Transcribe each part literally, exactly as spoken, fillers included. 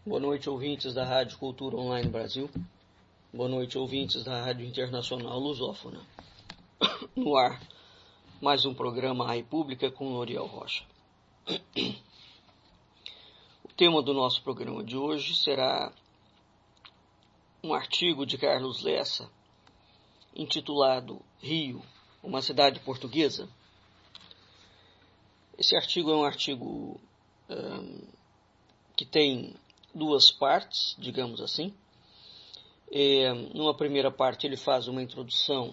Boa noite, ouvintes da Rádio Cultura Online Brasil. Boa noite, ouvintes da Rádio Internacional Lusófona. No ar, mais um programa A República com L'Oriel Rocha. O tema do nosso programa de hoje será um artigo de Carlos Lessa, intitulado Rio, uma cidade portuguesa. Esse artigo é um artigo um, que tem duas partes, digamos assim. É, numa primeira parte ele faz uma introdução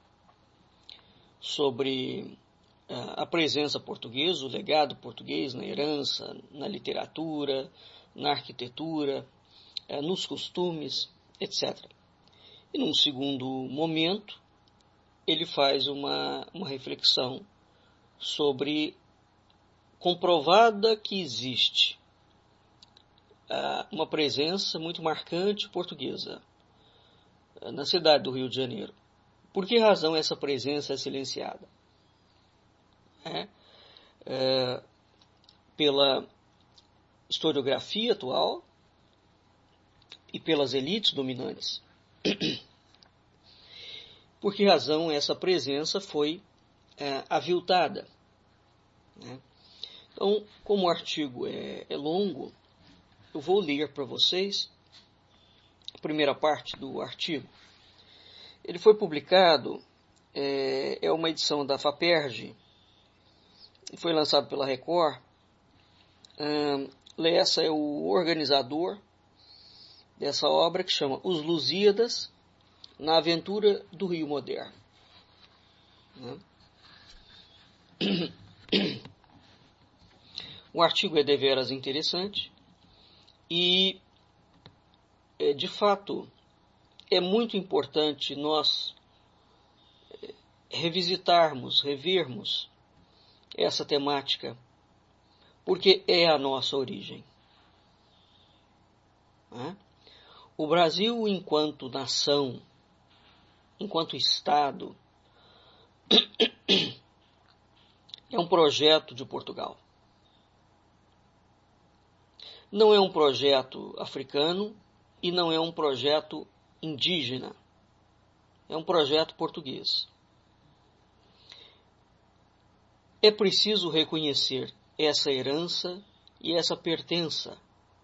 sobre uh, a presença portuguesa, o legado português na herança, na literatura, na arquitetura, uh, nos costumes, etcétera. E num segundo momento ele faz uma, uma reflexão sobre comprovada que existe uma presença muito marcante portuguesa na cidade do Rio de Janeiro. Por que razão essa presença é silenciada? É, é, pela historiografia atual e pelas elites dominantes. Por que razão essa presença foi é, aviltada? Né? Então, como o artigo é, é longo, eu vou ler para vocês a primeira parte do artigo. Ele foi publicado, é, é uma edição da FAPERJ, foi lançado pela Record. Hum, Lessa é o organizador dessa obra que chama Os Lusíadas na Aventura do Rio Moderno. Né? O artigo é deveras interessante. E, de fato, é muito importante nós revisitarmos, revermos essa temática, porque é a nossa origem. Né? O Brasil, enquanto nação, enquanto Estado, é um projeto de Portugal. Não é um projeto africano e não é um projeto indígena. É um projeto português. É preciso reconhecer essa herança e essa pertença.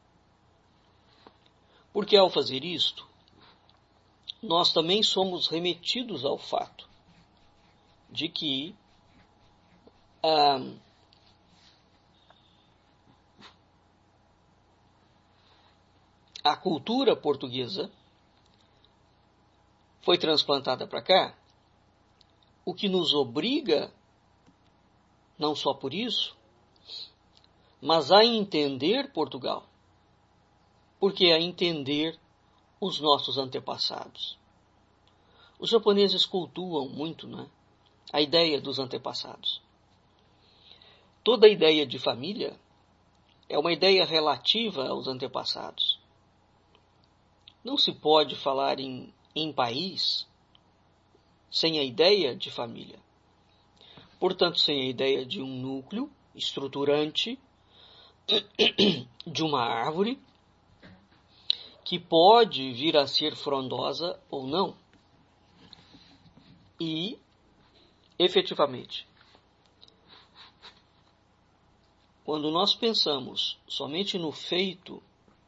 Porque ao fazer isto, nós também somos remetidos ao fato de que a A cultura portuguesa foi transplantada para cá, o que nos obriga, não só por isso, mas a entender Portugal, porque a entender os nossos antepassados. Os japoneses cultuam muito, né, a ideia dos antepassados. Toda a ideia de família é uma ideia relativa aos antepassados. Não se pode falar em, em país sem a ideia de família. Portanto, sem a ideia de um núcleo estruturante, de uma árvore, que pode vir a ser frondosa ou não. E, efetivamente, quando nós pensamos somente no feito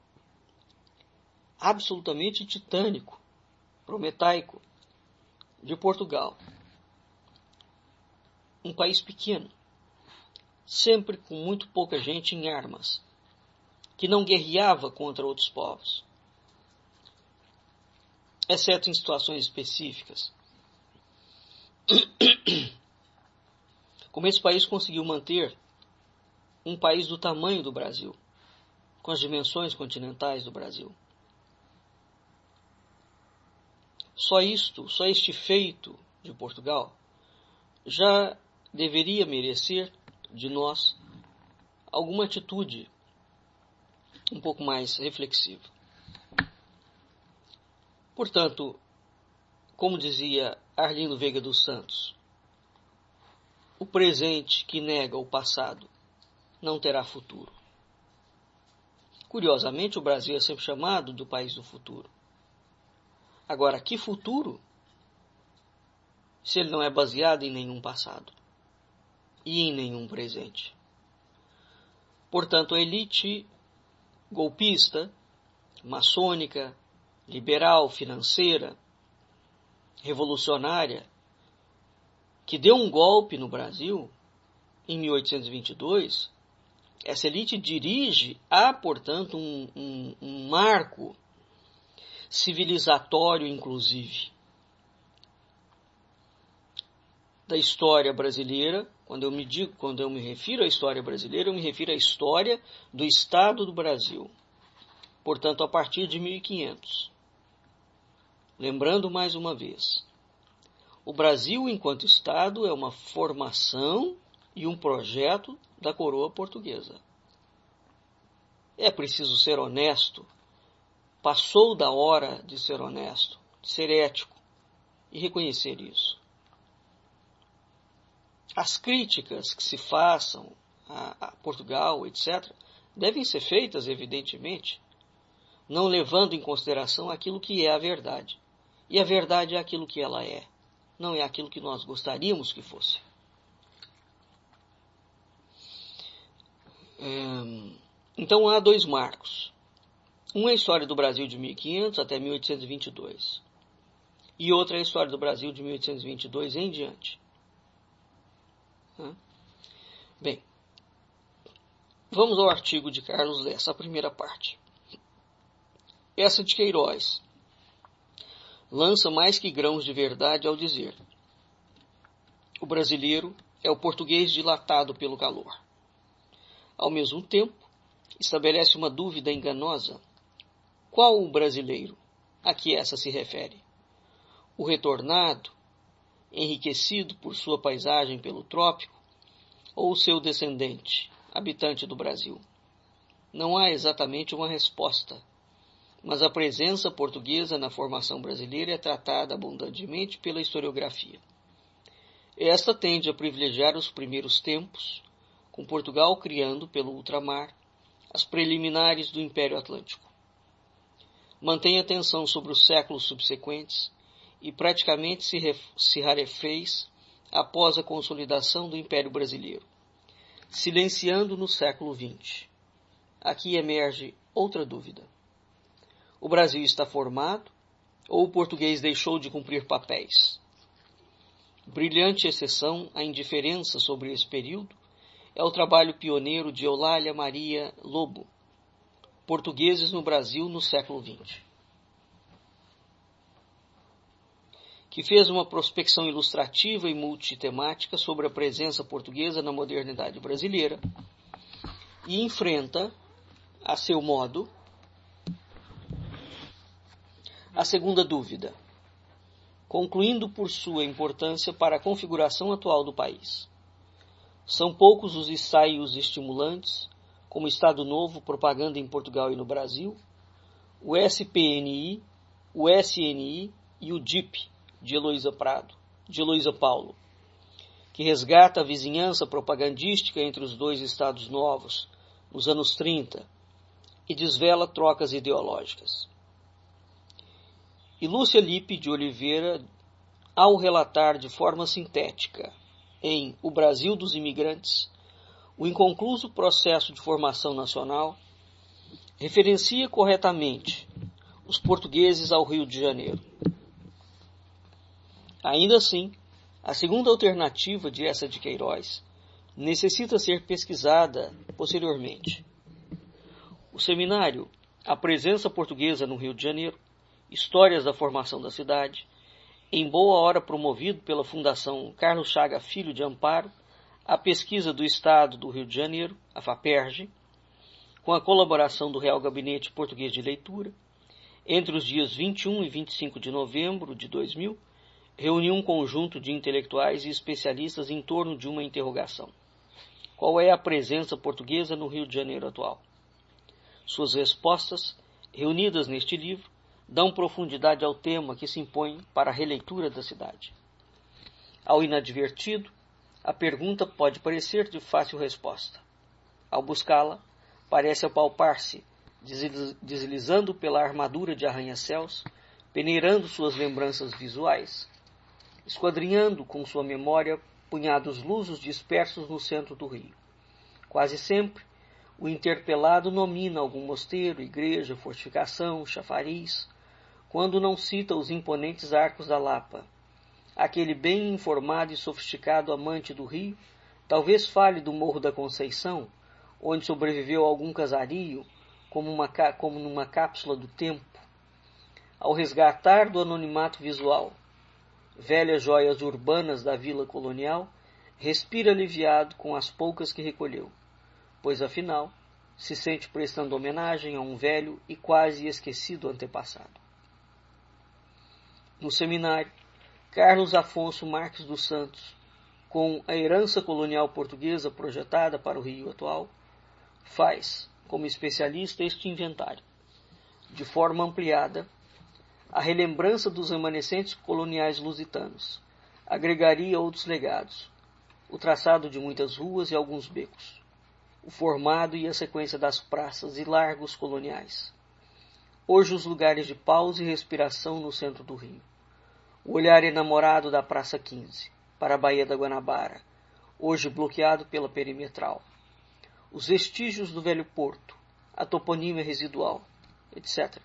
absolutamente titânico, prometaico, de Portugal, um país pequeno, sempre com muito pouca gente em armas, que não guerreava contra outros povos, exceto em situações específicas. Como esse país conseguiu manter um país do tamanho do Brasil, com as dimensões continentais do Brasil. Só isto, só este feito de Portugal, já deveria merecer de nós alguma atitude um pouco mais reflexiva. Portanto, como dizia Arlindo Veiga dos Santos, o presente que nega o passado não terá futuro. Curiosamente, o Brasil é sempre chamado do país do futuro. Agora, que futuro se ele não é baseado em nenhum passado e em nenhum presente? Portanto, a elite golpista, maçônica, liberal, financeira, revolucionária, que deu um golpe no Brasil em mil oitocentos e vinte e dois, essa elite dirige a, portanto, um, um, um marco civilizatório, inclusive, da história brasileira. Quando eu me digo, quando eu me refiro à história brasileira, eu me refiro à história do Estado do Brasil. Portanto, a partir de mil e quinhentos. Lembrando mais uma vez, o Brasil, enquanto Estado, é uma formação e um projeto da coroa portuguesa. É preciso ser honesto. Passou da hora de ser honesto, de ser ético e reconhecer isso. As críticas que se façam a, a Portugal, etcétera, devem ser feitas, evidentemente, não levando em consideração aquilo que é a verdade. E a verdade é aquilo que ela é, não é aquilo que nós gostaríamos que fosse. Então há dois marcos. Um é a história do Brasil de mil e quinhentos até mil oitocentos e vinte e dois. E outra é a história do Brasil de mil oitocentos e vinte e dois em diante. Bem, vamos ao artigo de Carlos Lessa, a primeira parte. Essa de Queiroz lança mais que grãos de verdade ao dizer: o brasileiro é o português dilatado pelo calor. Ao mesmo tempo, estabelece uma dúvida enganosa. Qual o brasileiro a que essa se refere? O retornado, enriquecido por sua paisagem pelo trópico, ou o seu descendente, habitante do Brasil? Não há exatamente uma resposta, mas a presença portuguesa na formação brasileira é tratada abundantemente pela historiografia. Esta tende a privilegiar os primeiros tempos, com Portugal criando pelo ultramar as preliminares do Império Atlântico. Mantém atenção sobre os séculos subsequentes e praticamente se, ref, se rarefez após a consolidação do Império Brasileiro, silenciando no século vinte. Aqui emerge outra dúvida. O Brasil está formado ou o português deixou de cumprir papéis? Brilhante exceção à indiferença sobre esse período é o trabalho pioneiro de Eulália Maria Lobo, Portugueses no Brasil no século vinte, que fez uma prospecção ilustrativa e multitemática sobre a presença portuguesa na modernidade brasileira e enfrenta, a seu modo, a segunda dúvida, concluindo por sua importância para a configuração atual do país. São poucos os ensaios estimulantes, como Estado Novo, Propaganda em Portugal e no Brasil, o S P N I, o S N I e o D I P, de Heloísa Prado, de Heloísa Paulo, que resgata a vizinhança propagandística entre os dois Estados novos nos anos trinta e desvela trocas ideológicas. E Lúcia Lippe de Oliveira, ao relatar de forma sintética em O Brasil dos Imigrantes, o inconcluso processo de formação nacional, referencia corretamente os portugueses ao Rio de Janeiro. Ainda assim, a segunda alternativa de essa de Queiroz necessita ser pesquisada posteriormente. O seminário A Presença Portuguesa no Rio de Janeiro, Histórias da Formação da Cidade, em boa hora promovido pela Fundação Carlos Chaga Filho de Amparo, a pesquisa do Estado do Rio de Janeiro, a FAPERJ, com a colaboração do Real Gabinete Português de Leitura, entre os dias vinte e um e vinte e cinco de novembro de dois mil, reuniu um conjunto de intelectuais e especialistas em torno de uma interrogação. Qual é a presença portuguesa no Rio de Janeiro atual? Suas respostas, reunidas neste livro, dão profundidade ao tema que se impõe para a releitura da cidade. Ao inadvertido, a pergunta pode parecer de fácil resposta. Ao buscá-la, parece apalpar-se deslizando pela armadura de arranha-céus, peneirando suas lembranças visuais, esquadrinhando com sua memória punhados lusos dispersos no centro do rio. Quase sempre, o interpelado nomina algum mosteiro, igreja, fortificação, chafariz, quando não cita os imponentes arcos da Lapa. Aquele bem informado e sofisticado amante do rio talvez fale do Morro da Conceição, onde sobreviveu algum casario, como, uma, como numa cápsula do tempo. Ao resgatar do anonimato visual velhas joias urbanas da vila colonial, respira aliviado com as poucas que recolheu, pois afinal se sente prestando homenagem a um velho e quase esquecido antepassado. No seminário, Carlos Afonso Marques dos Santos, com a herança colonial portuguesa projetada para o Rio atual, faz, como especialista, este inventário. De forma ampliada, a relembrança dos remanescentes coloniais lusitanos agregaria outros legados, o traçado de muitas ruas e alguns becos, o formado e a sequência das praças e largos coloniais. Hoje os lugares de pausa e respiração no centro do Rio. O olhar enamorado da Praça quinze, para a Baía da Guanabara, hoje bloqueado pela perimetral. Os vestígios do velho porto, a toponímia residual, etcétera.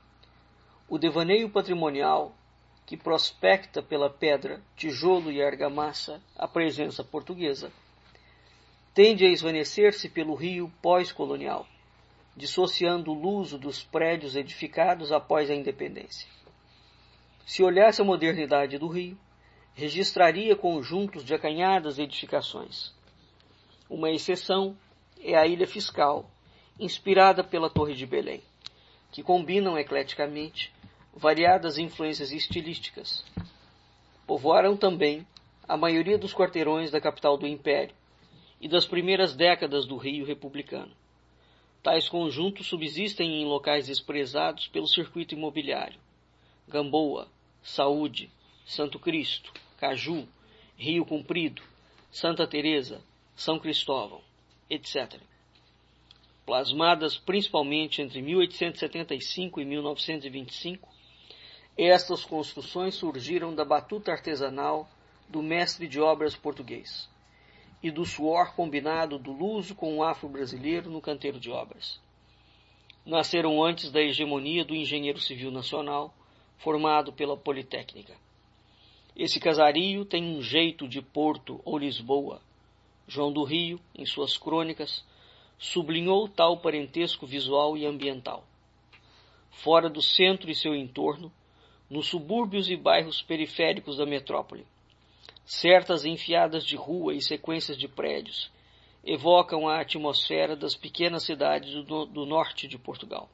O devaneio patrimonial, que prospecta pela pedra, tijolo e argamassa a presença portuguesa, tende a esvanecer-se pelo rio pós-colonial, dissociando o luso dos prédios edificados após a independência. Se olhasse a modernidade do Rio, registraria conjuntos de acanhadas edificações. Uma exceção é a Ilha Fiscal, inspirada pela Torre de Belém, que combinam ecleticamente variadas influências estilísticas. Povoaram também a maioria dos quarteirões da capital do Império e das primeiras décadas do Rio republicano. Tais conjuntos subsistem em locais desprezados pelo circuito imobiliário: Gamboa, Saúde, Santo Cristo, Caju, Rio Comprido, Santa Teresa, São Cristóvão, etcétera. Plasmadas principalmente entre mil oitocentos e setenta e cinco e mil novecentos e vinte e cinco, estas construções surgiram da batuta artesanal do mestre de obras português e do suor combinado do luso com o afro-brasileiro no canteiro de obras. Nasceram antes da hegemonia do engenheiro civil nacional, formado pela Politécnica. Esse casario tem um jeito de Porto ou Lisboa. João do Rio, em suas crônicas, sublinhou tal parentesco visual e ambiental. Fora do centro e seu entorno, nos subúrbios e bairros periféricos da metrópole, certas enfiadas de rua e sequências de prédios evocam a atmosfera das pequenas cidades do, do norte de Portugal.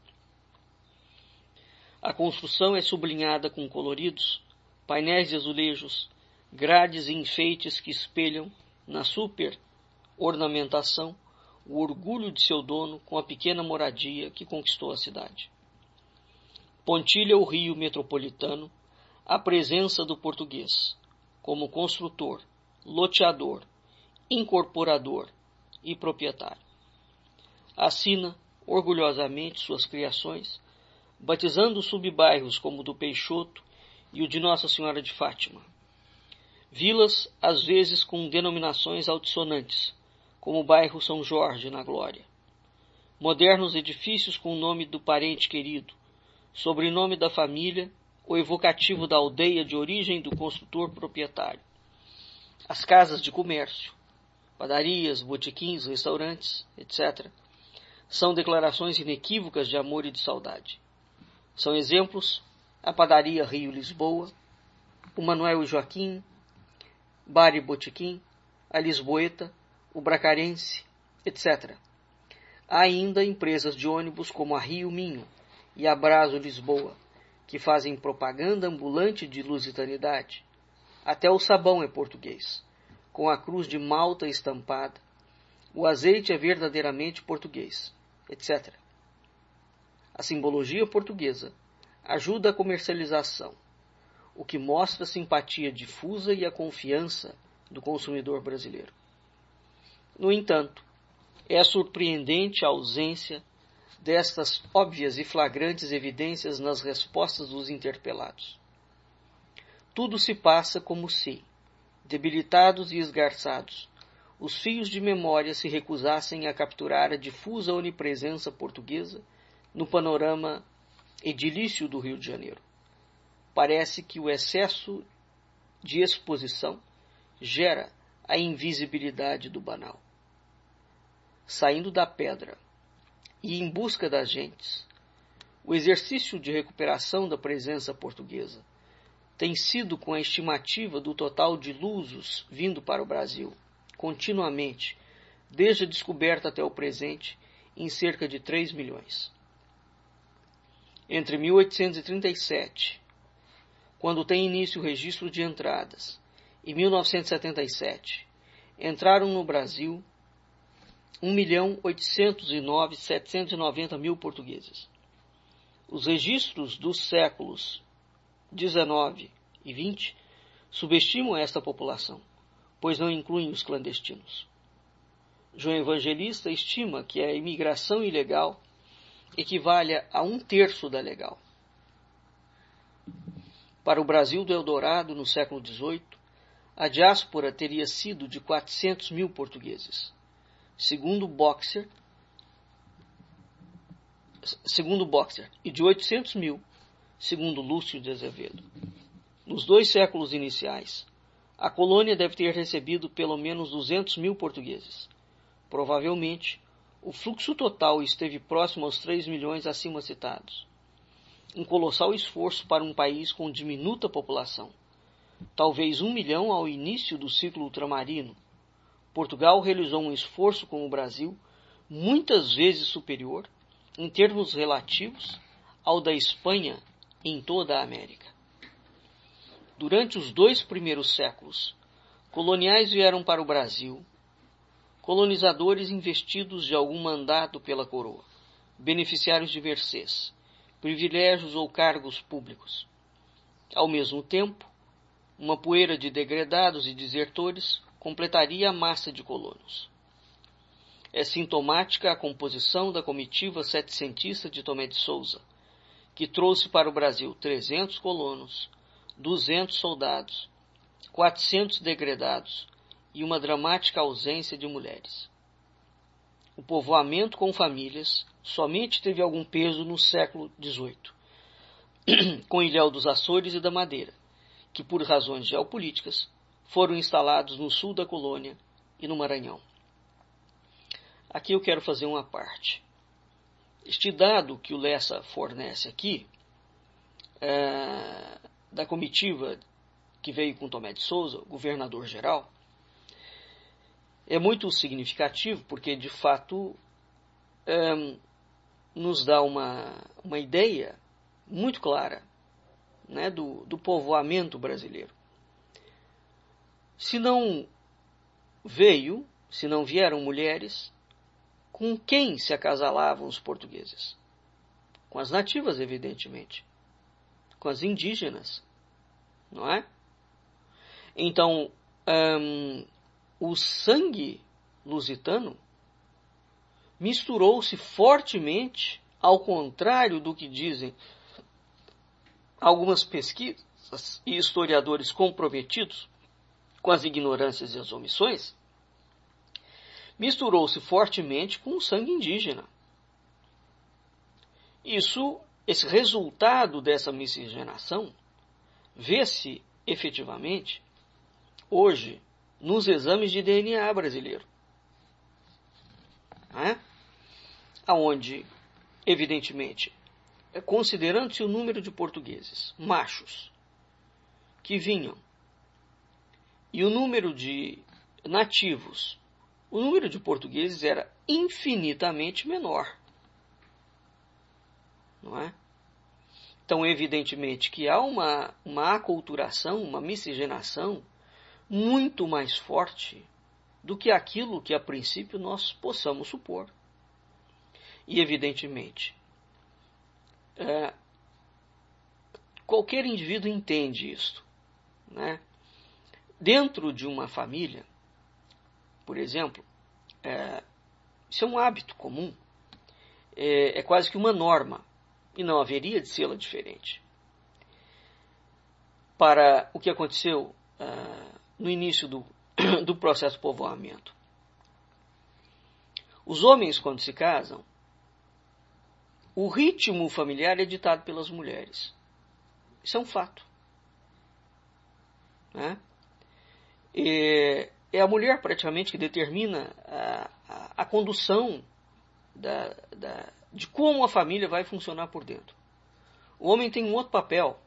A construção é sublinhada com coloridos, painéis de azulejos, grades e enfeites que espelham, na super ornamentação, o orgulho de seu dono com a pequena moradia que conquistou a cidade. Pontilha o Rio metropolitano a presença do português, como construtor, loteador, incorporador e proprietário. Assina orgulhosamente suas criações, batizando subbairros como o do Peixoto e o de Nossa Senhora de Fátima. Vilas, às vezes com denominações altissonantes, como o bairro São Jorge, na Glória. Modernos edifícios com o nome do parente querido, sobrenome da família ou evocativo da aldeia de origem do construtor proprietário. As casas de comércio, padarias, botequins, restaurantes, etcétera, são declarações inequívocas de amor e de saudade. São exemplos a padaria Rio-Lisboa, o Manuel e Joaquim, Bar e Botequim, a Lisboeta, o Bracarense, etcétera. Há ainda empresas de ônibus como a Rio Minho e a Braso Lisboa, que fazem propaganda ambulante de lusitanidade. Até o sabão é português, com a cruz de Malta estampada, o azeite é verdadeiramente português, etcétera. A simbologia portuguesa ajuda a comercialização, o que mostra a simpatia difusa e a confiança do consumidor brasileiro. No entanto, é surpreendente a ausência destas óbvias e flagrantes evidências nas respostas dos interpelados. Tudo se passa como se, debilitados e esgarçados, os fios de memória se recusassem a capturar a difusa onipresença portuguesa no panorama edilício do Rio de Janeiro. Parece que o excesso de exposição gera a invisibilidade do banal. Saindo da pedra e em busca das gentes, o exercício de recuperação da presença portuguesa tem sido com a estimativa do total de lusos vindo para o Brasil, continuamente, desde a descoberta até o presente, em cerca de três milhões. Entre mil oitocentos e trinta e sete, quando tem início o registro de entradas, e mil novecentos e setenta e sete, entraram no Brasil um milhão oitocentos e nove mil setecentos e noventa mil portugueses. Os registros dos séculos dezenove e vinte subestimam esta população, pois não incluem os clandestinos. João Evangelista estima que a imigração ilegal equivale a um terço da legal. Para o Brasil do Eldorado, no século dezoito, a diáspora teria sido de quatrocentos mil portugueses. Segundo Boxer, segundo Boxer, e de oitocentos mil, segundo Lúcio de Azevedo. Nos dois séculos iniciais, a colônia deve ter recebido pelo menos duzentos mil portugueses. Provavelmente, o fluxo total esteve próximo aos três milhões acima citados. Um colossal esforço para um país com diminuta população. Talvez um milhão ao início do ciclo ultramarino. Portugal realizou um esforço com o Brasil muitas vezes superior, em termos relativos, ao da Espanha em toda a América. Durante os dois primeiros séculos, coloniais vieram para o Brasil, colonizadores investidos de algum mandato pela coroa, beneficiários de mercês, privilégios ou cargos públicos. Ao mesmo tempo, uma poeira de degredados e desertores completaria a massa de colonos. É sintomática a composição da comitiva setecentista de Tomé de Souza, que trouxe para o Brasil trezentos colonos, duzentos soldados, quatrocentos degredados e uma dramática ausência de mulheres. O povoamento com famílias somente teve algum peso no século dezoito, com Ilhéu dos Açores e da Madeira, que por razões geopolíticas foram instalados no sul da colônia e no Maranhão. Aqui eu quero fazer uma parte. Este dado que o Lessa fornece aqui, é, da comitiva que veio com Tomé de Souza, governador-geral, é muito significativo porque, de fato, é, nos dá uma, uma ideia muito clara, né, do, do povoamento brasileiro. Se não veio, se não vieram mulheres, com quem se acasalavam os portugueses? Com as nativas, evidentemente. Com as indígenas, não é? Então, hum, o sangue lusitano misturou-se fortemente, ao contrário do que dizem algumas pesquisas e historiadores comprometidos com as ignorâncias e as omissões, misturou-se fortemente com o sangue indígena. Isso, esse resultado dessa miscigenação, vê-se efetivamente hoje nos exames de D N A brasileiro, né? Onde, evidentemente, considerando-se o número de portugueses machos que vinham e o número de nativos, o número de portugueses era infinitamente menor, não é? Então, evidentemente que há uma, uma aculturação, uma miscigenação muito mais forte do que aquilo que a princípio nós possamos supor. E, evidentemente, é, qualquer indivíduo entende isto, né? Dentro de uma família, por exemplo, é, isso é um hábito comum. é, é quase que uma norma, e não haveria de ser diferente. Para o que aconteceu uh, no início do, do processo de povoamento. Os homens, quando se casam, o ritmo familiar é ditado pelas mulheres. Isso é um fato. Né? E é a mulher praticamente que determina a, a, a condução da, da, de como a família vai funcionar por dentro. O homem tem um outro papel.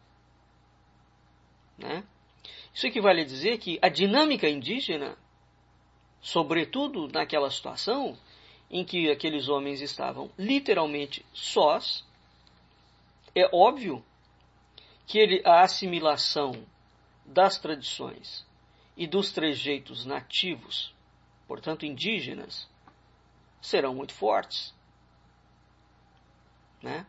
Né? Isso equivale a dizer que a dinâmica indígena, sobretudo naquela situação em que aqueles homens estavam literalmente sós, é óbvio que ele, a assimilação das tradições e dos trejeitos nativos, portanto indígenas, serão muito fortes. Né?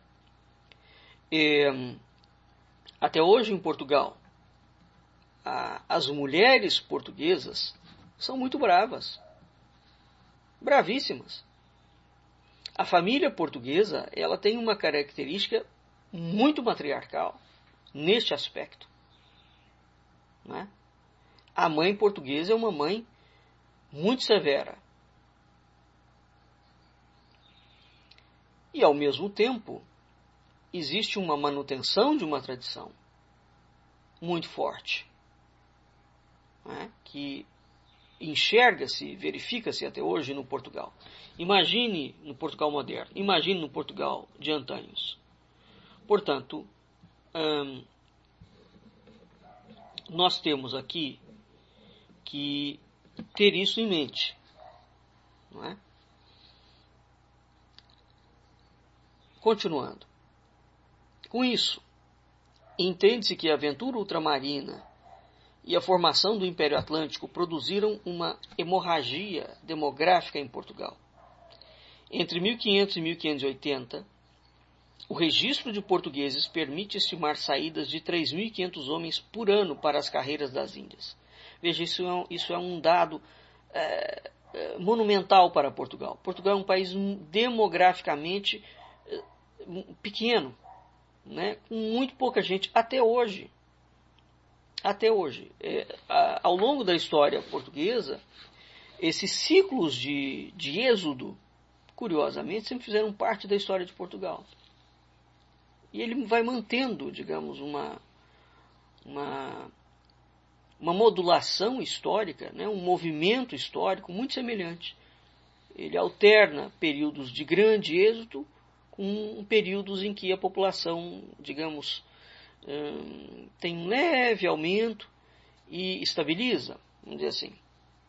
E, até hoje em Portugal, a, as mulheres portuguesas são muito bravas, bravíssimas. A família portuguesa, ela tem uma característica muito matriarcal neste aspecto. Né? A mãe portuguesa é uma mãe muito severa. E, ao mesmo tempo, existe uma manutenção de uma tradição muito forte, né? Que enxerga-se, verifica-se até hoje no Portugal. Imagine no Portugal moderno, imagine no Portugal de antanhos. Portanto, hum, nós temos aqui que ter isso em mente. Não é? Continuando. Com isso, entende-se que a aventura ultramarina e a formação do Império Atlântico produziram uma hemorragia demográfica em Portugal. Entre mil e quinhentos e mil quinhentos e oitenta, o registro de portugueses permite estimar saídas de três mil e quinhentos homens por ano para as carreiras das Índias. Veja, isso é um, isso é um dado é, é, monumental para Portugal. Portugal é um país demograficamente é, pequeno, né, com muito pouca gente, até hoje. Até hoje. É, a, ao longo da história portuguesa, esses ciclos de, de êxodo, curiosamente, sempre fizeram parte da história de Portugal. E ele vai mantendo, digamos, uma, uma, uma modulação histórica, né, um movimento histórico muito semelhante. Ele alterna períodos de grande êxodo com períodos em que a população, digamos, hum, tem um leve aumento e estabiliza, vamos dizer assim.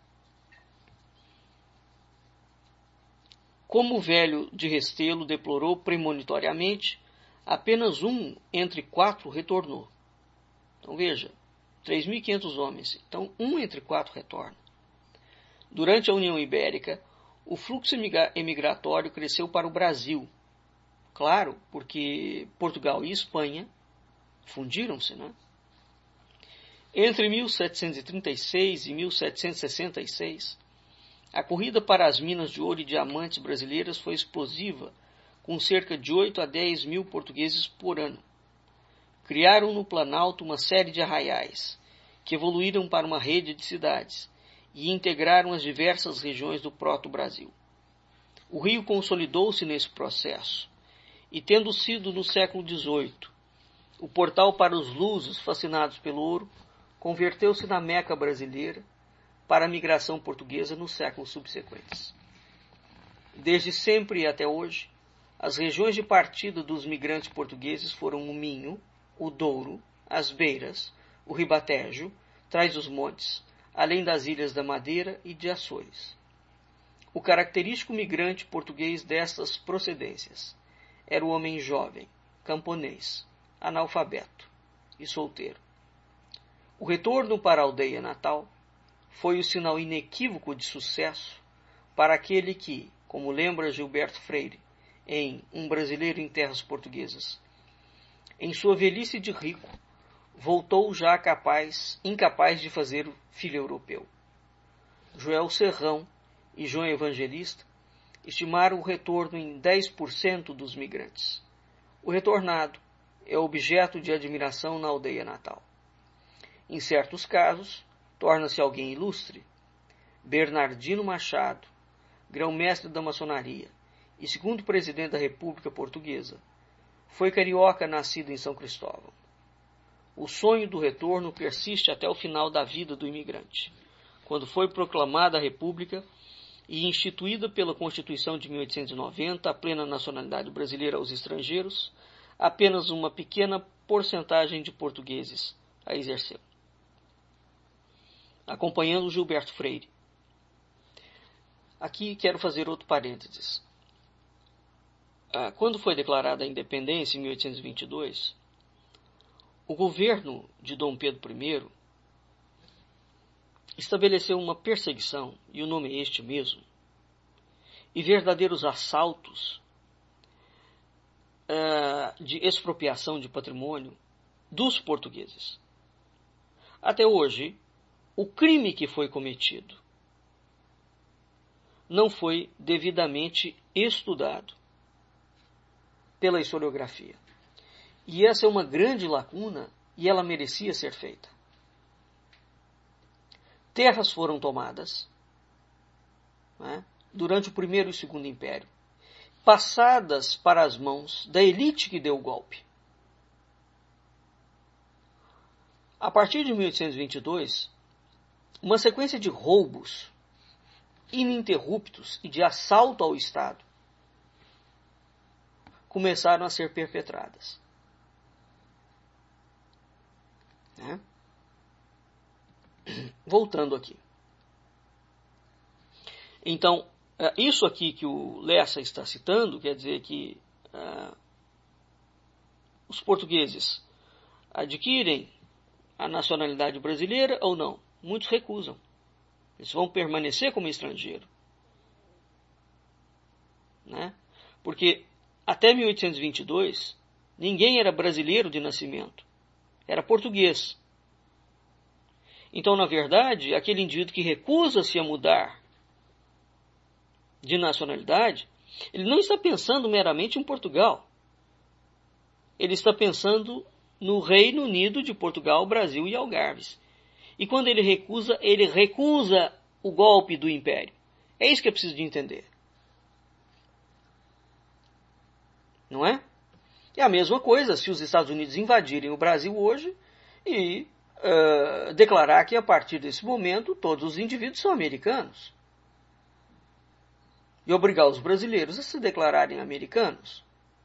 Como o velho de Restelo deplorou premonitoriamente, apenas um entre quatro retornou. Então veja, três mil e quinhentos homens, então um entre quatro retorna. Durante a União Ibérica, o fluxo emigratório cresceu para o Brasil. Claro, porque Portugal e Espanha fundiram-se, né? Entre mil setecentos e trinta e seis e mil setecentos e sessenta e seis, a corrida para as minas de ouro e diamantes brasileiras foi explosiva, com cerca de oito a dez mil portugueses por ano. Criaram no Planalto uma série de arraiais, que evoluíram para uma rede de cidades e integraram as diversas regiões do proto-Brasil. O Rio consolidou-se nesse processo, e tendo sido no século dezoito o portal para os lusos fascinados pelo ouro, converteu-se na Meca brasileira para a migração portuguesa nos séculos subsequentes. Desde sempre e até hoje, as regiões de partida dos migrantes portugueses foram o Minho, o Douro, as Beiras, o Ribatejo, Trás-os-Montes, além das Ilhas da Madeira e de Açores. O característico migrante português dessas procedências era o homem jovem, camponês, analfabeto e solteiro. O retorno para a aldeia natal foi o sinal inequívoco de sucesso para aquele que, como lembra Gilberto Freire em Um Brasileiro em Terras Portuguesas, em sua velhice de rico, voltou já capaz, incapaz de fazer filho europeu. Joel Serrão e João Evangelista estimaram o retorno em dez por cento dos migrantes. O retornado é objeto de admiração na aldeia natal. Em certos casos, torna-se alguém ilustre. Bernardino Machado, grão-mestre da maçonaria e segundo presidente da República Portuguesa, foi carioca nascido em São Cristóvão. O sonho do retorno persiste até o final da vida do imigrante, quando foi proclamada a República e instituída pela Constituição de mil oitocentos e noventa a plena nacionalidade brasileira aos estrangeiros, apenas uma pequena porcentagem de portugueses a exerceu. Acompanhando Gilberto Freire. Aqui quero fazer outro parênteses. Quando foi declarada a independência em mil oitocentos e vinte e dois, o governo de Dom Pedro I estabeleceu uma perseguição, e o nome é este mesmo, e verdadeiros assaltos uh, de expropriação de patrimônio dos portugueses. Até hoje, o crime que foi cometido não foi devidamente estudado pela historiografia. E essa é uma grande lacuna e ela merecia ser feita. Terras foram tomadas, né, durante o Primeiro e o Segundo Império, passadas para as mãos da elite que deu o golpe. A partir de mil oitocentos e vinte e dois, uma sequência de roubos ininterruptos e de assalto ao Estado começaram a ser perpetradas. Né? Voltando aqui. Então, isso aqui que o Lessa está citando, quer dizer que uh, os portugueses adquirem a nacionalidade brasileira ou não? Muitos recusam. Eles vão permanecer como estrangeiro. Né? Porque até mil oitocentos e vinte e dois, ninguém era brasileiro de nascimento. Era português. Então, na verdade, aquele indivíduo que recusa-se a mudar de nacionalidade, ele não está pensando meramente em Portugal. Ele está pensando no Reino Unido de Portugal, Brasil e Algarves. E quando ele recusa, ele recusa o golpe do Império. É isso que é preciso de entender. Não é? É a mesma coisa se os Estados Unidos invadirem o Brasil hoje e uh, declarar que a partir desse momento todos os indivíduos são americanos. E obrigar os brasileiros a se declararem americanos.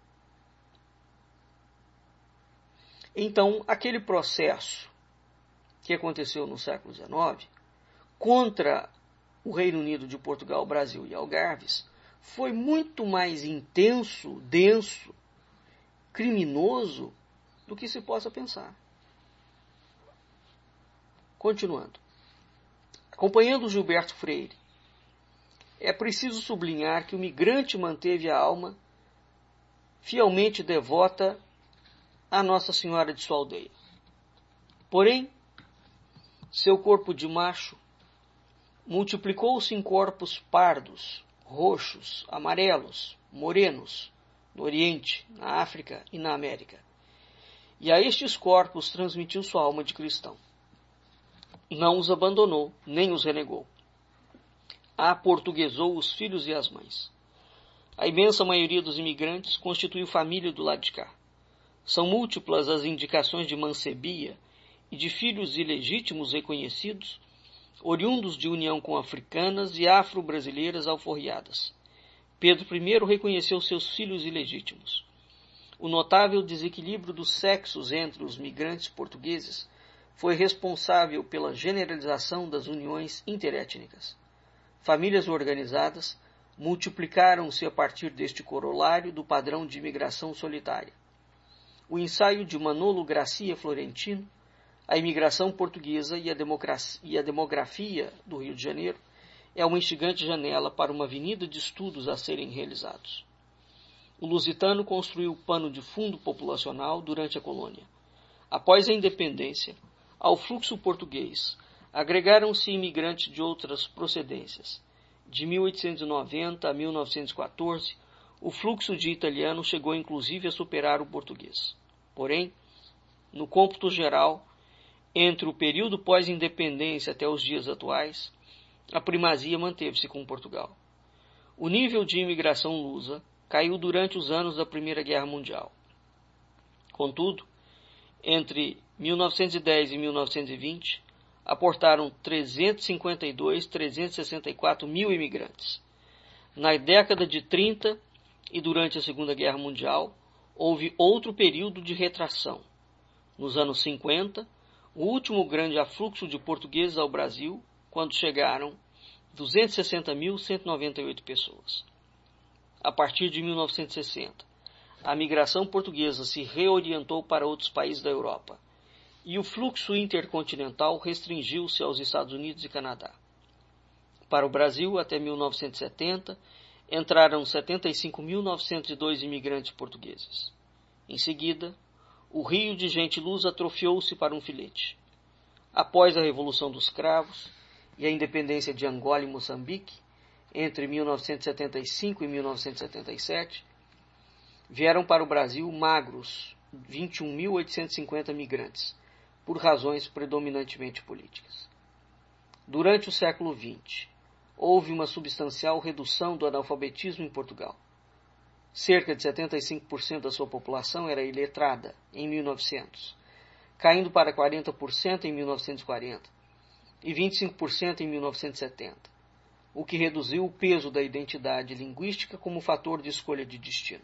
Então, aquele processo que aconteceu no século dezenove contra o Reino Unido de Portugal, Brasil e Algarves foi muito mais intenso, denso, criminoso do que se possa pensar. Continuando. Acompanhando Gilberto Freire, é preciso sublinhar que o migrante manteve a alma fielmente devota a Nossa Senhora de sua aldeia. Porém, seu corpo de macho multiplicou-se em corpos pardos, roxos, amarelos, morenos, no Oriente, na África e na América. E a estes corpos transmitiu sua alma de cristão. Não os abandonou, nem os renegou. Aportuguesou os filhos e as mães. A imensa maioria dos imigrantes constituiu família do lado de cá. São múltiplas as indicações de mancebia e de filhos ilegítimos reconhecidos, oriundos de união com africanas e afro-brasileiras alforriadas. Pedro I reconheceu seus filhos ilegítimos. O notável desequilíbrio dos sexos entre os migrantes portugueses foi responsável pela generalização das uniões interétnicas. Famílias organizadas multiplicaram-se a partir deste corolário do padrão de imigração solitária. O ensaio de Manolo Gracia Florentino, A Imigração Portuguesa e a, e a Demografia do Rio de Janeiro, é uma instigante janela para uma avenida de estudos a serem realizados. O lusitano construiu o pano de fundo populacional durante a colônia. Após a independência, ao fluxo português, agregaram-se imigrantes de outras procedências, de mil oitocentos e noventa a mil novecentos e quatorze, o fluxo de italiano chegou inclusive a superar o português. Porém, no cômputo geral, entre o período pós-independência até os dias atuais, a primazia manteve-se com Portugal. O nível de imigração lusa caiu durante os anos da Primeira Guerra Mundial. Contudo, entre mil novecentos e dez e mil novecentos e vinte, aportaram trezentos e cinquenta e dois, trezentos e sessenta e quatro mil imigrantes. Na década de trinta e durante a Segunda Guerra Mundial, houve outro período de retração. Nos anos cinquenta, o último grande afluxo de portugueses ao Brasil, quando chegaram duzentos e sessenta mil, cento e noventa e oito pessoas. A partir de mil novecentos e sessenta, a migração portuguesa se reorientou para outros países da Europa, e o fluxo intercontinental restringiu-se aos Estados Unidos e Canadá. Para o Brasil, até mil novecentos e setenta, entraram setenta e cinco mil, novecentos e dois imigrantes portugueses. Em seguida, o rio de gente lusa atrofiou-se para um filete. Após a Revolução dos Cravos e a independência de Angola e Moçambique, entre mil novecentos e setenta e cinco e mil novecentos e setenta e sete, vieram para o Brasil magros vinte e um mil oitocentos e cinquenta migrantes, por razões predominantemente políticas. Durante o século vinte, houve uma substancial redução do analfabetismo em Portugal. Cerca de setenta e cinco por cento da sua população era iletrada em mil e novecentos, caindo para quarenta por cento em mil novecentos e quarenta e vinte e cinco por cento em mil novecentos e setenta, o que reduziu o peso da identidade linguística como fator de escolha de destino.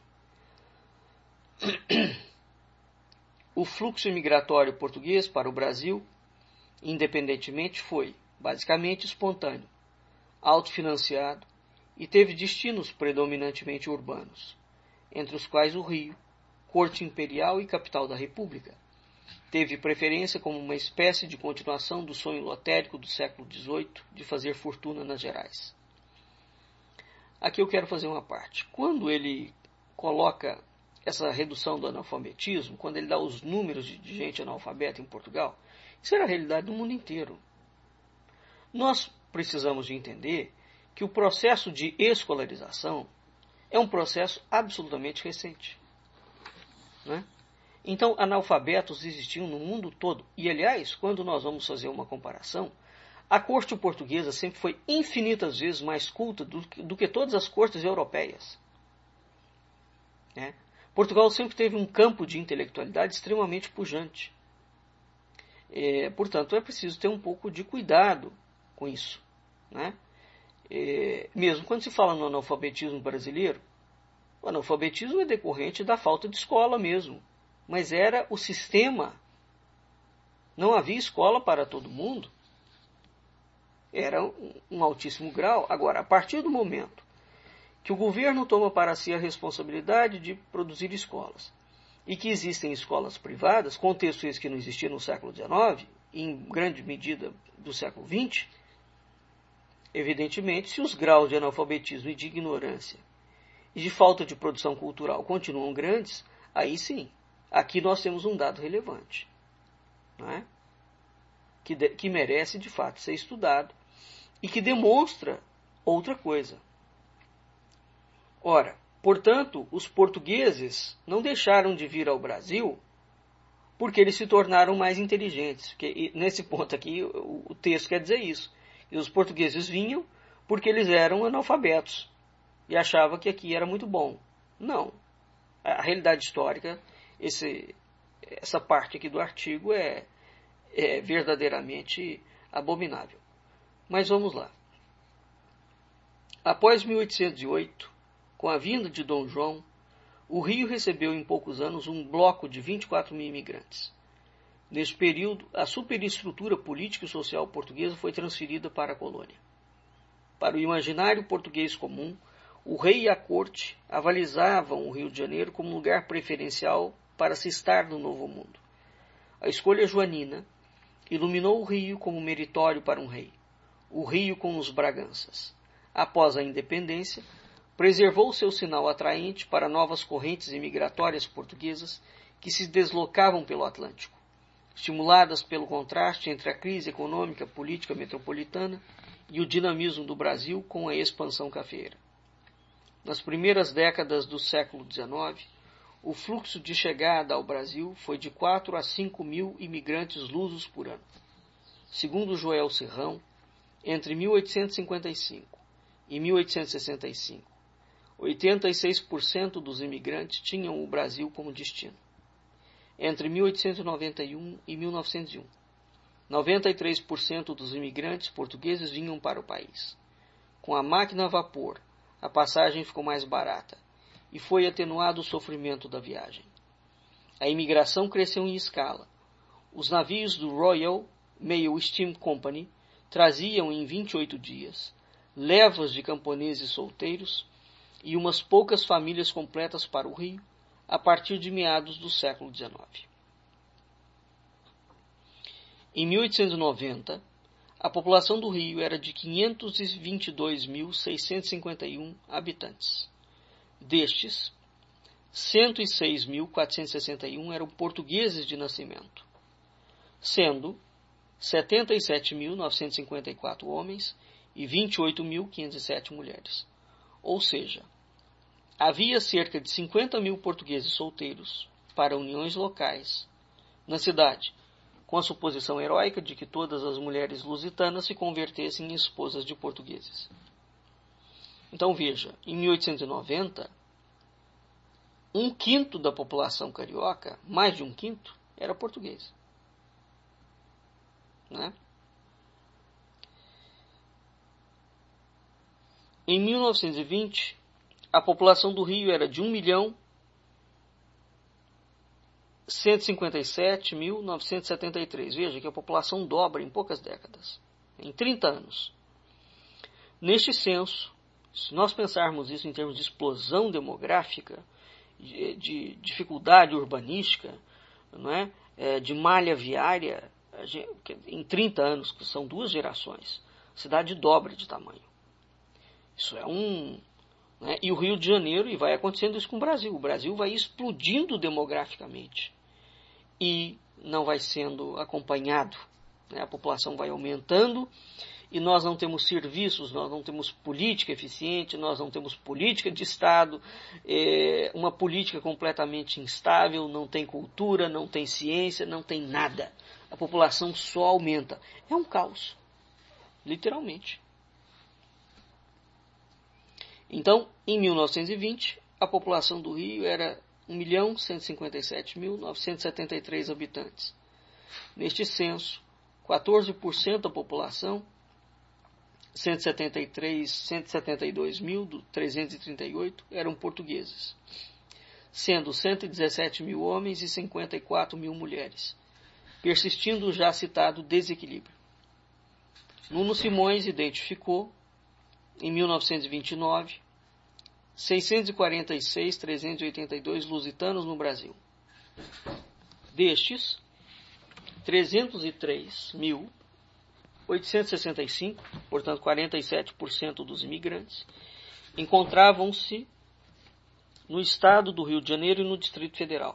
O fluxo migratório português para o Brasil, independentemente, foi basicamente espontâneo, autofinanciado e teve destinos predominantemente urbanos, entre os quais o Rio, corte imperial e capital da República. Teve preferência como uma espécie de continuação do sonho lotérico do século dezoito de fazer fortuna nas Gerais. Aqui eu quero fazer uma parte. Quando ele coloca essa redução do analfabetismo, quando ele dá os números de gente analfabeta em Portugal, isso era a realidade do mundo inteiro. Nós precisamos de entender que o processo de escolarização é um processo absolutamente recente, né? Então, analfabetos existiam no mundo todo. E, aliás, quando nós vamos fazer uma comparação, a corte portuguesa sempre foi infinitas vezes mais culta do que, do que todas as cortes europeias, né? Portugal sempre teve um campo de intelectualidade extremamente pujante. É, portanto, é preciso ter um pouco de cuidado com isso, né? É, mesmo quando se fala no analfabetismo brasileiro, o analfabetismo é decorrente da falta de escola mesmo. Mas era o sistema. Não havia escola para todo mundo. Era um, um altíssimo grau. Agora, a partir do momento que o governo toma para si a responsabilidade de produzir escolas, e que existem escolas privadas, contexto esse que não existia no século dezenove, e em grande medida do século vinte, evidentemente, se os graus de analfabetismo e de ignorância e de falta de produção cultural continuam grandes, aí sim, aqui nós temos um dado relevante, não é? que, de, que merece de fato ser estudado e que demonstra outra coisa. Ora, portanto, os portugueses não deixaram de vir ao Brasil porque eles se tornaram mais inteligentes. Porque, nesse ponto aqui, o, o texto quer dizer isso. E os portugueses vinham porque eles eram analfabetos e achavam que aqui era muito bom. Não. A realidade histórica, esse, essa parte aqui do artigo é, é verdadeiramente abominável. Mas vamos lá. Após mil oitocentos e oito, com a vinda de Dom João, o Rio recebeu em poucos anos um bloco de vinte e quatro mil imigrantes. Neste período, a superestrutura política e social portuguesa foi transferida para a colônia. Para o imaginário português comum, o rei e a corte avalizavam o Rio de Janeiro como um lugar preferencial para se estar no Novo Mundo. A escolha joanina iluminou o Rio como meritório para um rei, o Rio com os Braganças. Após a independência, preservou seu sinal atraente para novas correntes imigratórias portuguesas que se deslocavam pelo Atlântico, estimuladas pelo contraste entre a crise econômica política metropolitana e o dinamismo do Brasil com a expansão cafeeira. Nas primeiras décadas do século dezenove, o fluxo de chegada ao Brasil foi de quatro a cinco mil imigrantes lusos por ano. Segundo Joel Serrão, entre mil oitocentos e cinquenta e cinco e mil oitocentos e sessenta e cinco, oitenta e seis por cento dos imigrantes tinham o Brasil como destino. Entre mil oitocentos e noventa e um e mil novecentos e um, noventa e três por cento dos imigrantes portugueses vinham para o país. Com a máquina a vapor, a passagem ficou mais barata e foi atenuado o sofrimento da viagem. A imigração cresceu em escala. Os navios do Royal Mail Steam Company traziam em vinte e oito dias levas de camponeses solteiros e umas poucas famílias completas para o Rio a partir de meados do século dezenove. Em mil oitocentos e noventa, a população do Rio era de quinhentos e vinte e dois mil seiscentos e cinquenta e um habitantes. Destes, cento e seis mil quatrocentos e sessenta e um eram portugueses de nascimento, sendo setenta e sete mil novecentos e cinquenta e quatro homens e vinte e oito mil quinhentos e sete mulheres. Ou seja, havia cerca de cinquenta mil portugueses solteiros para uniões locais na cidade, com a suposição heróica de que todas as mulheres lusitanas se convertessem em esposas de portugueses. Então veja, em mil oitocentos e noventa, um quinto da população carioca, mais de um quinto, era português. Né? Em mil novecentos e vinte, a população do Rio era de um milhão cento e cinquenta e sete mil novecentos e setenta e três. Veja que a população dobra em poucas décadas, em trinta anos. Neste censo, se nós pensarmos isso em termos de explosão demográfica, de, de dificuldade urbanística, não é? É, de malha viária, em trinta anos, que são duas gerações, a cidade dobra de tamanho. Isso é um... Né? E o Rio de Janeiro, e vai acontecendo isso com o Brasil, o Brasil vai explodindo demograficamente e não vai sendo acompanhado, né? A população vai aumentando e nós não temos serviços, nós não temos política eficiente, nós não temos política de Estado, é, uma política completamente instável, não tem cultura, não tem ciência, não tem nada. A população só aumenta. É um caos, literalmente. Então, em mil novecentos e vinte, a população do Rio era um milhão cento e cinquenta e sete mil novecentos e setenta e três habitantes. Neste censo, quatorze por cento da população, cento e setenta e três, cento e setenta e dois mil trezentos e trinta e oito, eram portugueses, sendo cento e dezessete mil homens e cinquenta e quatro mil mulheres, persistindo o já citado desequilíbrio. Nuno Simões identificou, em mil novecentos e vinte e nove, seiscentos e quarenta e seis mil trezentos e oitenta e dois lusitanos no Brasil. Destes, trezentos e três mil oitocentos e sessenta e cinco, portanto quarenta e sete por cento dos imigrantes, encontravam-se no estado do Rio de Janeiro e no Distrito Federal.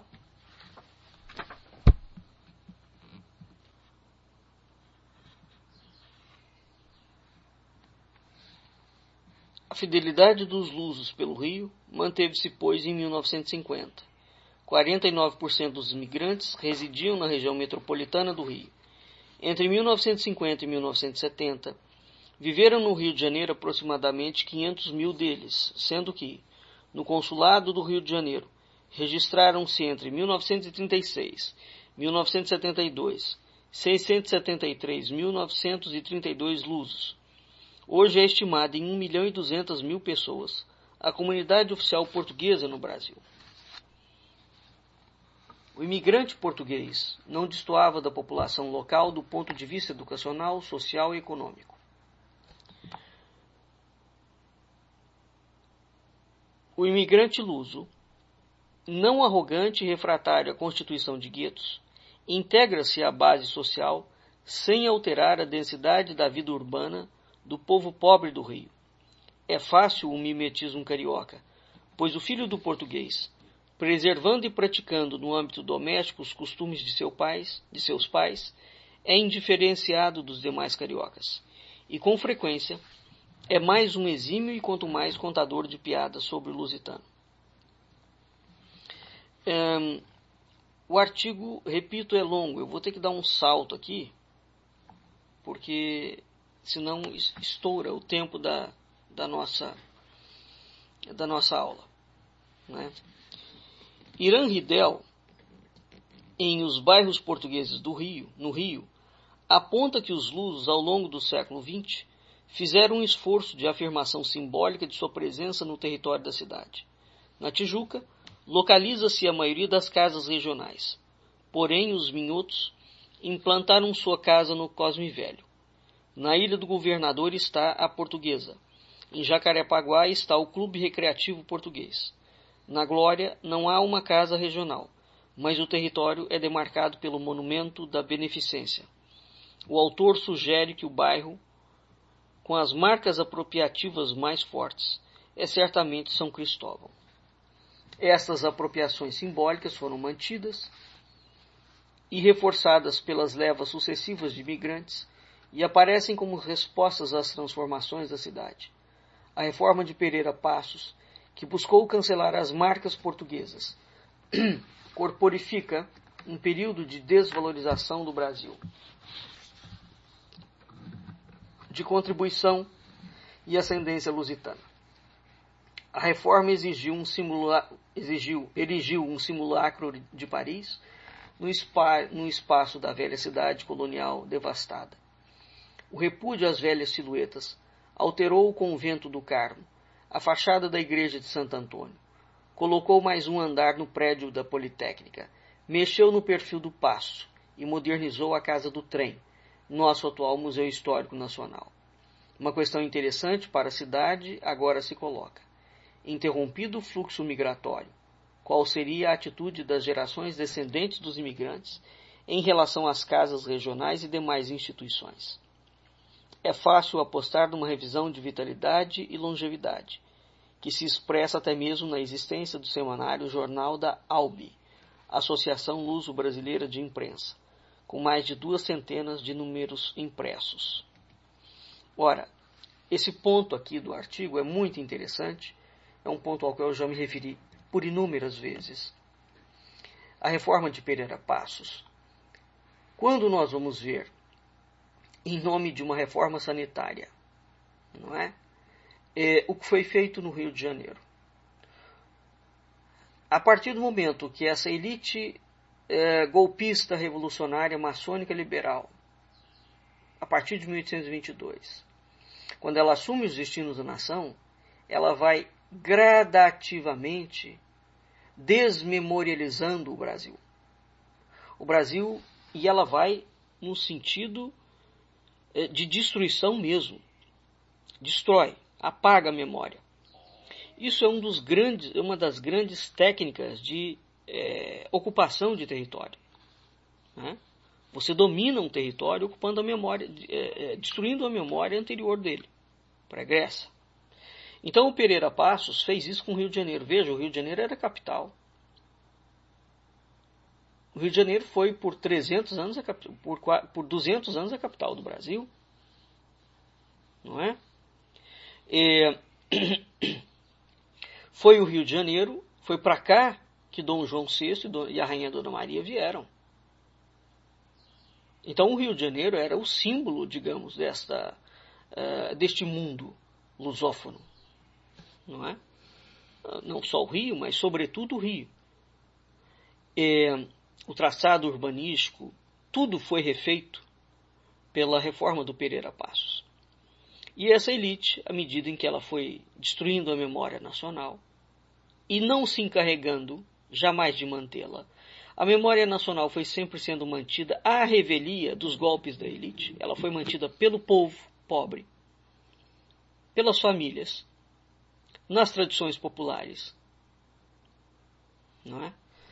A fidelidade dos lusos pelo Rio manteve-se, pois, em mil novecentos e cinquenta. quarenta e nove por cento dos imigrantes residiam na região metropolitana do Rio. Entre mil novecentos e cinquenta e mil novecentos e setenta, viveram no Rio de Janeiro aproximadamente quinhentos mil deles, sendo que, no Consulado do Rio de Janeiro, registraram-se entre mil novecentos e trinta e seis e mil novecentos e setenta e dois seiscentos e setenta e três mil novecentos e trinta e dois lusos. Hoje é estimada em um milhão e duzentas mil pessoas a comunidade oficial portuguesa no Brasil. O imigrante português não destoava da população local do ponto de vista educacional, social e econômico. O imigrante luso, não arrogante e refratário à constituição de guetos, integra-se à base social sem alterar a densidade da vida urbana do povo pobre do Rio. É fácil o mimetismo carioca, pois o filho do português, preservando e praticando no âmbito doméstico os costumes de, seu pais, de seus pais, é indiferenciado dos demais cariocas. e com frequência é mais um exímio e quanto mais contador de piadas sobre o lusitano. Um, o artigo, repito, é longo. Eu vou ter que dar um salto aqui, porque senão estoura o tempo da, da, nossa, da nossa aula. Né? Irã Ridel, em Os Bairros Portugueses do Rio, no Rio, aponta que os lusos, ao longo do século vinte, fizeram um esforço de afirmação simbólica de sua presença no território da cidade. Na Tijuca, localiza-se a maioria das casas regionais. Porém, os minhotos implantaram sua casa no Cosme Velho. Na Ilha do Governador está a Portuguesa. Em Jacarepaguá está o Clube Recreativo Português. Na Glória não há uma casa regional, mas o território é demarcado pelo Monumento da Beneficência. O autor sugere que o bairro, com as marcas apropriativas mais fortes, é certamente São Cristóvão. Essas apropriações simbólicas foram mantidas e reforçadas pelas levas sucessivas de imigrantes e aparecem como respostas às transformações da cidade. A reforma de Pereira Passos, que buscou cancelar as marcas portuguesas, corporifica um período de desvalorização do Brasil, de contribuição e ascendência lusitana. A reforma exigiu um, simula... exigiu... erigiu um simulacro de Paris no, spa... no espaço da velha cidade colonial devastada. O repúdio às velhas silhuetas alterou o convento do Carmo, a fachada da igreja de Santo Antônio, colocou mais um andar no prédio da Politécnica, mexeu no perfil do Paço e modernizou a Casa do Trem, nosso atual Museu Histórico Nacional. Uma questão interessante para a cidade agora se coloca. Interrompido o fluxo migratório, qual seria a atitude das gerações descendentes dos imigrantes em relação às casas regionais e demais instituições? É fácil apostar numa revisão de vitalidade e longevidade, que se expressa até mesmo na existência do semanário Jornal da ALBI, Associação Luso-Brasileira de Imprensa, com mais de duas centenas de números impressos. Ora, esse ponto aqui do artigo é muito interessante, é um ponto ao qual eu já me referi por inúmeras vezes. A reforma de Pereira Passos. Quando nós vamos ver, em nome de uma reforma sanitária, não é? É, o que foi feito no Rio de Janeiro. A partir do momento que essa elite é, golpista, revolucionária, maçônica liberal, a partir de mil oitocentos e vinte e dois, quando ela assume os destinos da nação, ela vai gradativamente desmemorializando o Brasil. O Brasil, e ela vai no sentido de destruição mesmo. Destrói, apaga a memória. Isso é um dos grandes, uma das grandes técnicas de é, ocupação de território. Né? Você domina um território ocupando a memória, é, é, destruindo a memória anterior dele, pregressa. Então o Pereira Passos fez isso com o Rio de Janeiro. Veja, o Rio de Janeiro era a capital. O Rio de Janeiro foi por trezentos anos, a cap... por, por duzentos anos a capital do Brasil. Não é? E... Foi o Rio de Janeiro, foi para cá que Dom João sexto e a Rainha Dona Maria vieram. Então o Rio de Janeiro era o símbolo, digamos, desta, uh, deste mundo lusófono. Não é? Não só o Rio, mas sobretudo o Rio. E, o traçado urbanístico, tudo foi refeito pela reforma do Pereira Passos. E essa elite, à medida em que ela foi destruindo a memória nacional e não se encarregando jamais de mantê-la, a memória nacional foi sempre sendo mantida à revelia dos golpes da elite. Ela foi mantida pelo povo pobre, pelas famílias, nas tradições populares, não é?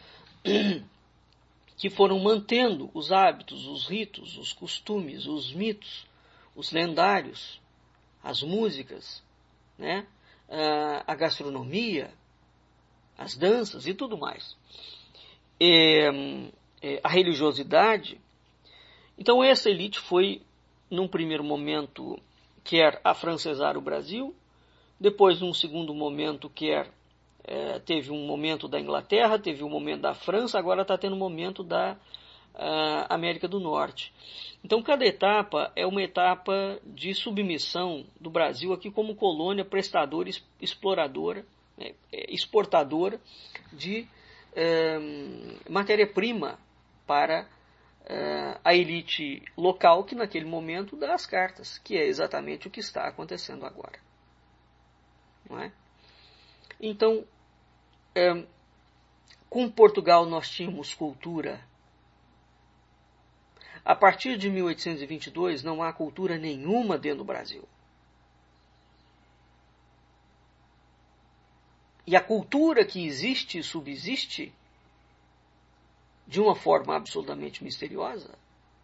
Que foram mantendo os hábitos, os ritos, os costumes, os mitos, os lendários, as músicas, né? A gastronomia, as danças e tudo mais. E, a religiosidade. Então essa elite foi, num primeiro momento, quer afrancesar o Brasil, depois, num segundo momento, quer, é, teve um momento da Inglaterra, teve um momento da França, agora está tendo um momento da uh, América do Norte. Então, cada etapa é uma etapa de submissão do Brasil aqui como colônia prestadora, exploradora, né, exportadora de uh, matéria-prima para uh, a elite local que naquele momento dá as cartas, que é exatamente o que está acontecendo agora. Não é? Então, é, com Portugal nós tínhamos cultura. A partir de mil oitocentos e vinte e dois não há cultura nenhuma dentro do Brasil. E a cultura que existe e subsiste de uma forma absolutamente misteriosa,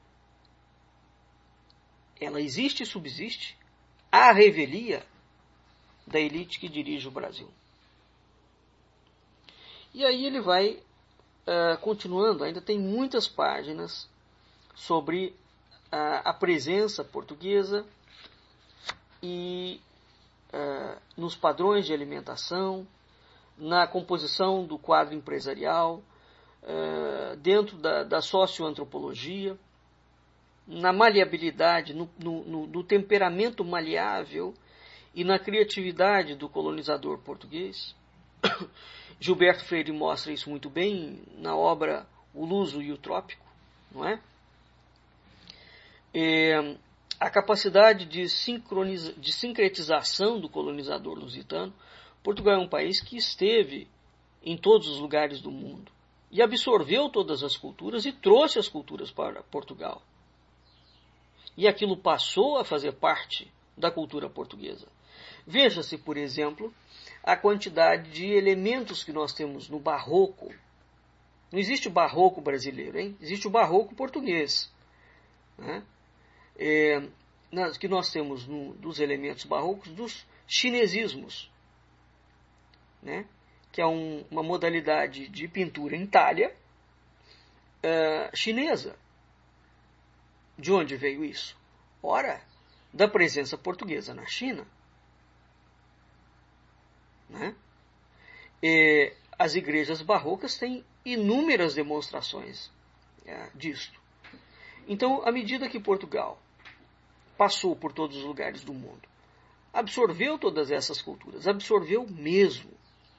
ela existe e subsiste à revelia da elite que dirige o Brasil. E aí ele vai uh, continuando, ainda tem muitas páginas sobre uh, a presença portuguesa e uh, nos padrões de alimentação, na composição do quadro empresarial, uh, dentro da, da socioantropologia, na maleabilidade, no, no, no, no temperamento maleável e na criatividade do colonizador português. Gilberto Freire mostra isso muito bem na obra O Luso e o Trópico, não é? É a capacidade de, sincroniza, de sincretização do colonizador lusitano. Portugal é um país que esteve em todos os lugares do mundo e absorveu todas as culturas e trouxe as culturas para Portugal. E aquilo passou a fazer parte da cultura portuguesa. Veja-se, por exemplo, a quantidade de elementos que nós temos no barroco. Não existe o barroco brasileiro, hein? Existe o barroco português, né? É, que nós temos no, dos elementos barrocos dos chinesismos, né? Que é um, uma modalidade de pintura em talha uh, chinesa. De onde veio isso? Ora, da presença portuguesa na China. Né? E as igrejas barrocas têm inúmeras demonstrações é, disto. Então, à medida que Portugal passou por todos os lugares do mundo, absorveu todas essas culturas, absorveu mesmo.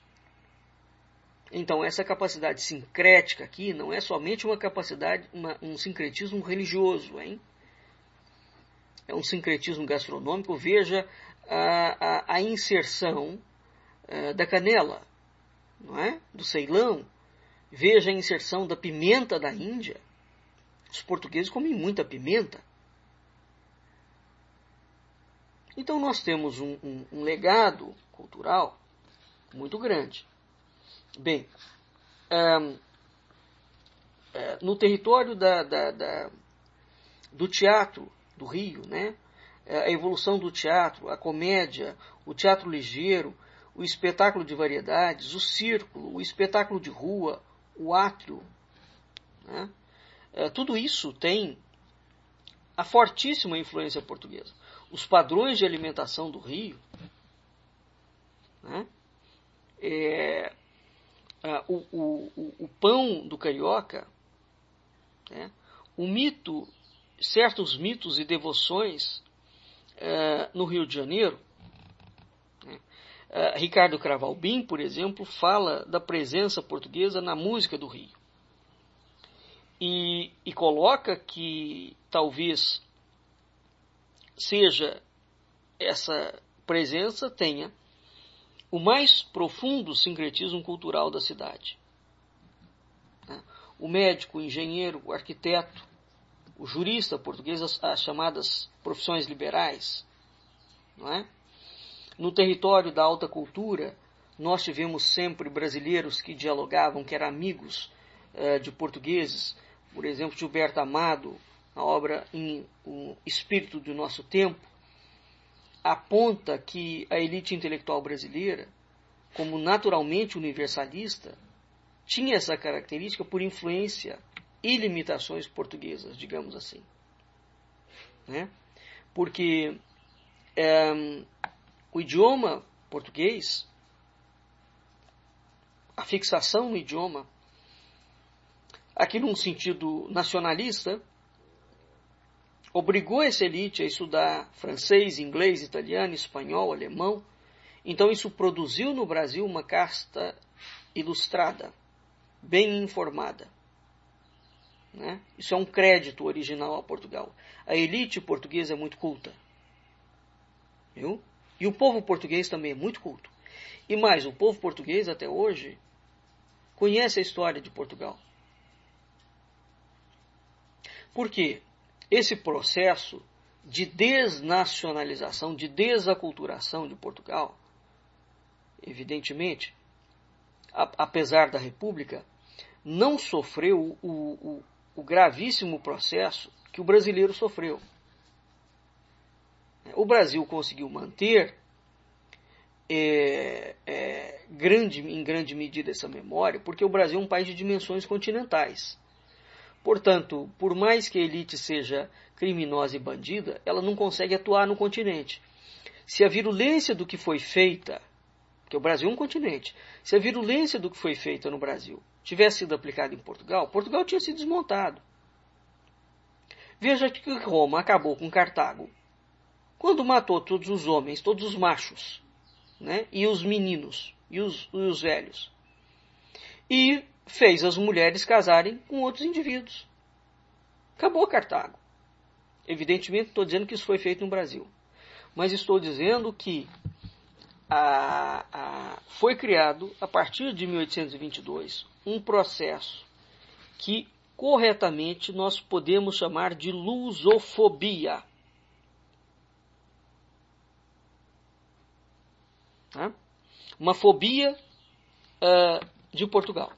Então, essa capacidade sincrética aqui não é somente uma capacidade, uma, um sincretismo religioso, hein? É um sincretismo gastronômico. Veja a, a, a inserção uh, da canela, não é? Do Ceilão. Veja a inserção da pimenta da Índia. Os portugueses comem muita pimenta. Então nós temos um, um, um legado cultural muito grande. Bem, um, no território da, da, da, do teatro do Rio, né, a evolução do teatro, a comédia, o teatro ligeiro, o espetáculo de variedades, o círculo, o espetáculo de rua, o átrio, né, tudo isso tem a fortíssima influência portuguesa. Os padrões de alimentação do Rio, né, é, o, o, o, o pão do carioca, né, o mito, certos mitos e devoções é, no Rio de Janeiro. Né, é, Ricardo Cravalbim, por exemplo, fala da presença portuguesa na música do Rio. E, e coloca que talvez seja essa presença tenha o mais profundo sincretismo cultural da cidade. O médico, o engenheiro, o arquiteto, o jurista português, as, as chamadas profissões liberais. Não é? No território da alta cultura, nós tivemos sempre brasileiros que dialogavam, que eram amigos eh, de portugueses. Por exemplo, Gilberto Amado, a obra em O Espírito do Nosso Tempo, aponta que a elite intelectual brasileira, como naturalmente universalista, tinha essa característica por influência e limitações portuguesas, digamos assim. Né? Porque é, o idioma português, a fixação no idioma, aqui num sentido nacionalista, obrigou essa elite a estudar francês, inglês, italiano, espanhol, alemão. Então isso produziu no Brasil uma casta ilustrada, bem informada. Né? Isso é um crédito original a Portugal. A elite portuguesa é muito culta. Viu? E o povo português também é muito culto. E mais, o povo português até hoje conhece a história de Portugal. Por quê? Esse processo de desnacionalização, de desaculturação de Portugal, evidentemente, a, apesar da República, não sofreu o, o, o gravíssimo processo que o brasileiro sofreu. O Brasil conseguiu manter é, é, grande, em grande medida essa memória, porque o Brasil é um país de dimensões continentais. Portanto, por mais que a elite seja criminosa e bandida, ela não consegue atuar no continente. Se a virulência do que foi feita, porque o Brasil é um continente, se a virulência do que foi feita no Brasil tivesse sido aplicada em Portugal, Portugal tinha sido desmontado. Veja que Roma acabou com Cartago quando matou todos os homens, todos os machos, né? E os meninos, e os, e os velhos. E fez as mulheres casarem com outros indivíduos. Acabou Cartago. Evidentemente, estou dizendo que isso foi feito no Brasil. Mas estou dizendo que a, a, foi criado, a partir de mil oitocentos e vinte e dois, um processo que, corretamente, nós podemos chamar de lusofobia. Tá? Uma fobia uh, de Portugal.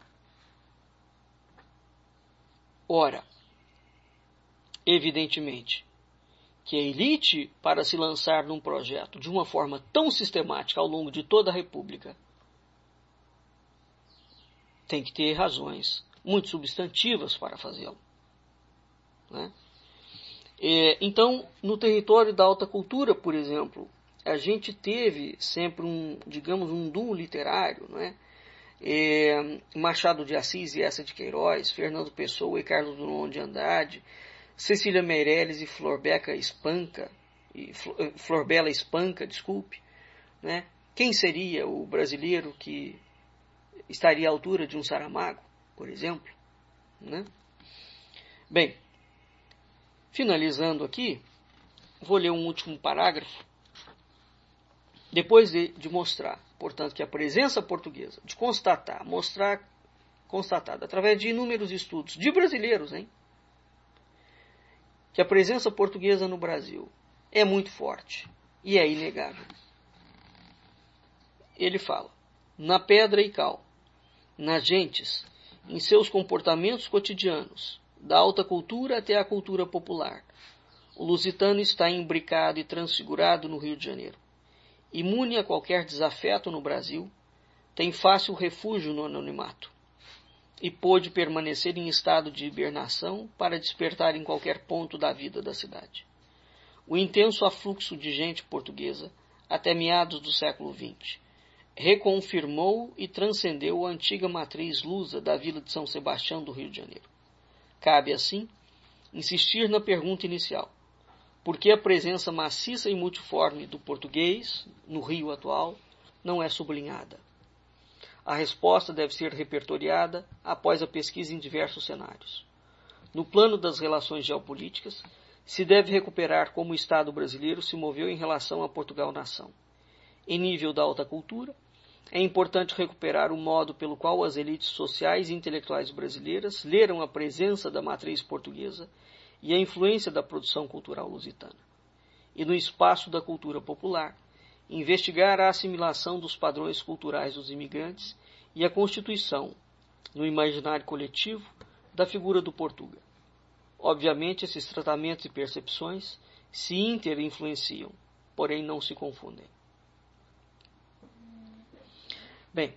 Ora, evidentemente, que a elite, para se lançar num projeto de uma forma tão sistemática ao longo de toda a República, tem que ter razões muito substantivas para fazê-lo. Né? É, então, no território da alta cultura, por exemplo, a gente teve sempre um, digamos, um duo literário, né? É, Machado de Assis e Eça de Queiroz, Fernando Pessoa e Carlos Drummond de Andrade, Cecília Meirelles e Florbeca Espanca, e Florbela Espanca, desculpe, né? Quem seria o brasileiro que estaria à altura de um Saramago, por exemplo? Né? Bem, finalizando aqui, vou ler um último parágrafo, depois de, de mostrar, portanto, que a presença portuguesa, de constatar, mostrar, constatada através de inúmeros estudos de brasileiros, hein? Que a presença portuguesa no Brasil é muito forte e é inegável. Ele fala, na pedra e cal, nas gentes, em seus comportamentos cotidianos, da alta cultura até a cultura popular, o lusitano está imbricado e transfigurado no Rio de Janeiro. Imune a qualquer desafeto no Brasil, tem fácil refúgio no anonimato, e pôde permanecer em estado de hibernação para despertar em qualquer ponto da vida da cidade. O intenso afluxo de gente portuguesa, até meados do século vinte, reconfirmou e transcendeu a antiga matriz lusa da vila de São Sebastião do Rio de Janeiro. Cabe, assim, insistir na pergunta inicial: por que a presença maciça e multiforme do português no Rio atual não é sublinhada? A resposta deve ser repertoriada após a pesquisa em diversos cenários. No plano das relações geopolíticas, se deve recuperar como o Estado brasileiro se moveu em relação a Portugal-nação. Em nível da alta cultura, é importante recuperar o modo pelo qual as elites sociais e intelectuais brasileiras leram a presença da matriz portuguesa e a influência da produção cultural lusitana. E no espaço da cultura popular, investigar a assimilação dos padrões culturais dos imigrantes e a constituição, no imaginário coletivo, da figura do Portuga. Obviamente, esses tratamentos e percepções se interinfluenciam, porém não se confundem. Bem,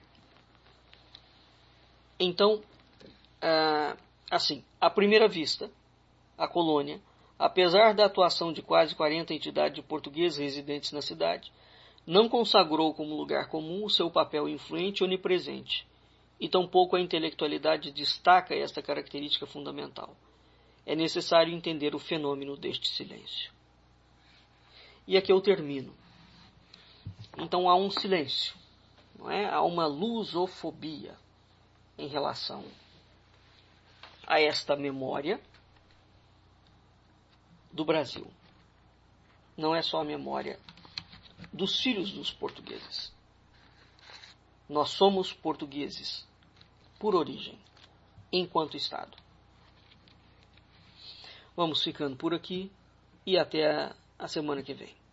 então, assim, à primeira vista, a colônia apesar da atuação de quase quarenta entidades de portugueses residentes na cidade, não consagrou como lugar comum o seu papel influente e onipresente, e tampouco a intelectualidade destaca esta característica fundamental. É necessário entender o fenômeno deste silêncio. E aqui eu termino. Então há um silêncio, não é? Há uma lusofobia em relação a esta memória do Brasil. Não é só a memória dos filhos dos portugueses. Nós somos portugueses por origem, enquanto Estado. Vamos ficando por aqui e até a semana que vem.